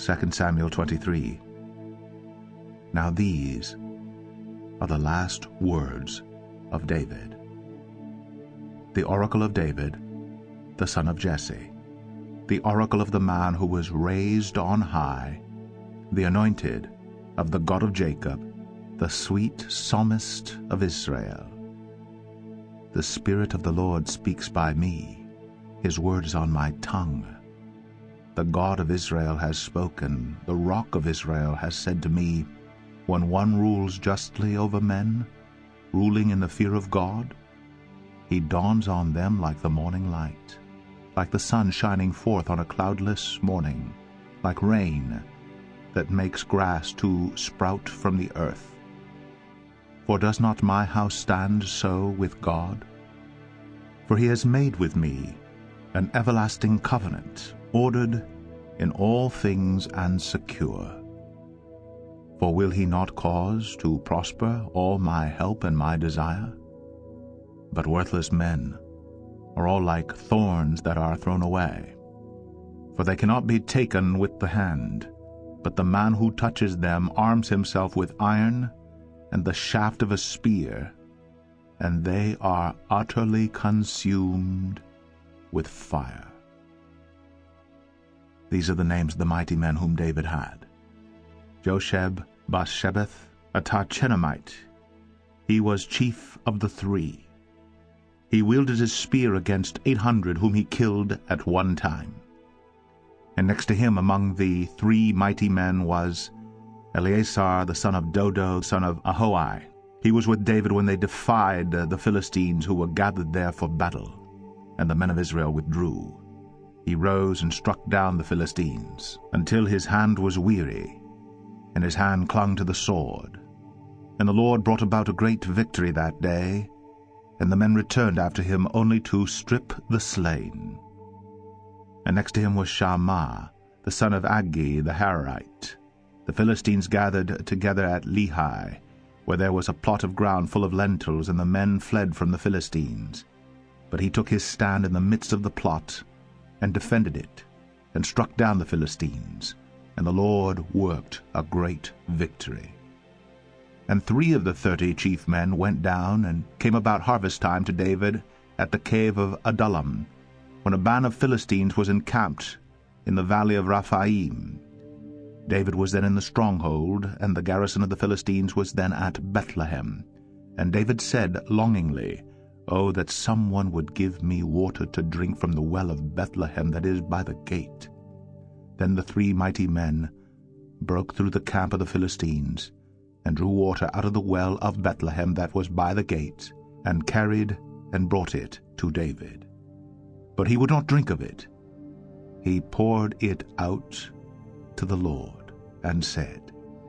2 Samuel 23. Now these are the last words of David. The oracle of David, the son of Jesse, the oracle of the man who was raised on high, the anointed of the God of Jacob, the sweet psalmist of Israel. The Spirit of the Lord speaks by me, his word is on my tongue. The God of Israel has spoken, the Rock of Israel has said to me, when one rules justly over men, ruling in the fear of God, he dawns on them like the morning light, like the sun shining forth on a cloudless morning, like rain that makes grass to sprout from the earth. For does not my house stand so with God? For he has made with me an everlasting covenant, ordered in all things and secure. For will he not cause to prosper all my help and my desire? But worthless men are all like thorns that are thrown away. For they cannot be taken with the hand, but the man who touches them arms himself with iron and the shaft of a spear, and they are utterly consumed with fire. These are the names of the mighty men whom David had: Josheb-Basshebeth, a Tarchenamite. He was chief of the 3. He wielded his spear against 800 whom he killed at one time. And next to him among the 3 mighty men was Eleazar the son of Dodo, son of Ahoai. He was with David when they defied the Philistines who were gathered there for battle, and the men of Israel withdrew. He rose and struck down the Philistines, until his hand was weary, and his hand clung to the sword. And the Lord brought about a great victory that day, and the men returned after him only to strip the slain. And next to him was Shammah, the son of Aggi the Hararite. The Philistines gathered together at Lehi, where there was a plot of ground full of lentils, and the men fled from the Philistines. But he took his stand in the midst of the plot, and defended it, and struck down the Philistines, and the Lord worked a great victory. And 3 of the 30 chief men went down, and came about harvest time to David at the cave of Adullam, when a band of Philistines was encamped in the valley of Rephaim. David was then in the stronghold, and the garrison of the Philistines was then at Bethlehem. And David said longingly, "Oh, that someone would give me water to drink from the well of Bethlehem that is by the gate." Then the 3 mighty men broke through the camp of the Philistines, and drew water out of the well of Bethlehem that was by the gate, and carried and brought it to David. But he would not drink of it. He poured it out to the Lord, and said,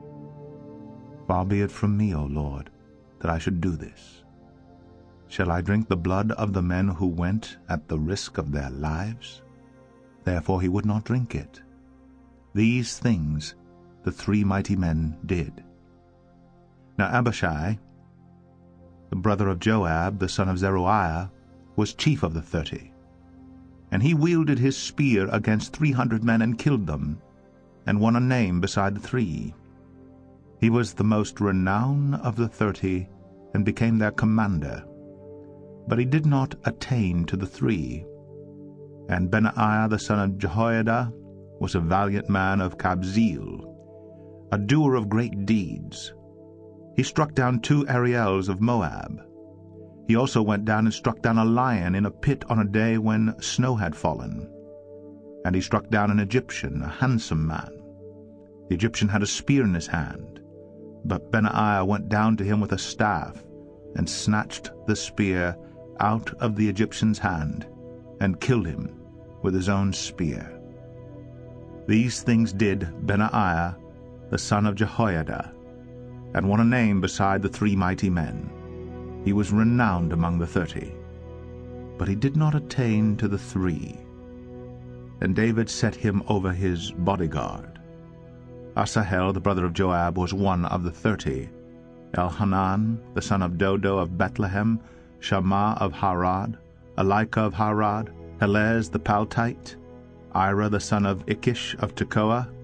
"Far be it from me, O Lord, that I should do this. Shall I drink the blood of the men who went at the risk of their lives?" Therefore he would not drink it. These things the 3 mighty men did. Now Abishai, the brother of Joab, the son of Zeruiah, was chief of the 30. And he wielded his spear against 300 men, and killed them, and won a name beside the 3. He was the most renowned of the 30, and became their commander. But he did not attain to the 3. And Benaiah the son of Jehoiada was a valiant man of Kabzeel, a doer of great deeds. He struck down 2 Ariels of Moab. He also went down and struck down a lion in a pit on a day when snow had fallen. And he struck down an Egyptian, a handsome man. The Egyptian had a spear in his hand, but Benaiah went down to him with a staff, and snatched the spear out of the Egyptian's hand, and killed him with his own spear. These things did Benaiah, the son of Jehoiada, and won a name beside the 3 mighty men. He was renowned among the 30, but he did not attain to the 3. And David set him over his bodyguard. Asahel, the brother of Joab, was one of the 30. Elhanan, the son of Dodo of Bethlehem, Shammah of Harad, Elika of Harad, Helez the Paltite, Ira the son of Ikish of Tekoa,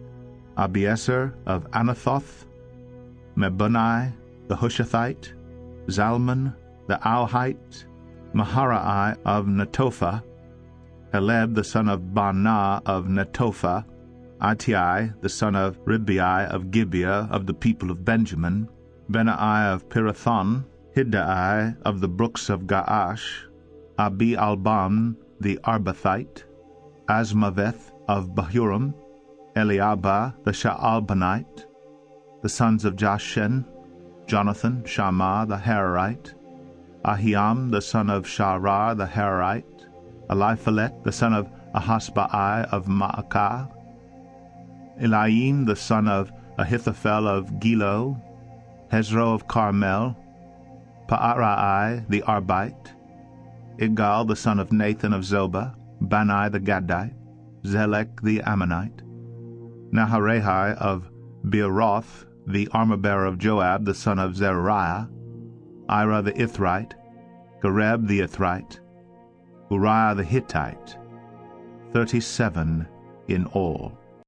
Abiezer of Anathoth, Mebunai the Hushathite, Zalmon the Alhite, Maharai of Netophah, Heleb the son of Baanah of Netophah, Attai the son of Ribai of Gibeah of the people of Benjamin, Benai of Pirathon, Hiddai of the brooks of Gaash, Abi-Albam the Arbathite, Asmaveth of Bahurim, Eliabah the Shaalbanite, the sons of Jashen, Jonathan, Shammah the Hararite, Ahiam the son of Sharar the Hararite, Eliphalet the son of Ahasbai of Maacah, Eliam the son of Ahithophel of Gilo, Hezro of Carmel, Paarai the Arbite, Igal the son of Nathan of Zobah, Bani the Gadite, Zelek the Ammonite, Naharai of Beeroth, the armor-bearer of Joab the son of Zeruiah, Ira the Ithrite, Gareb the Ithrite, Uriah the Hittite, 37 in all.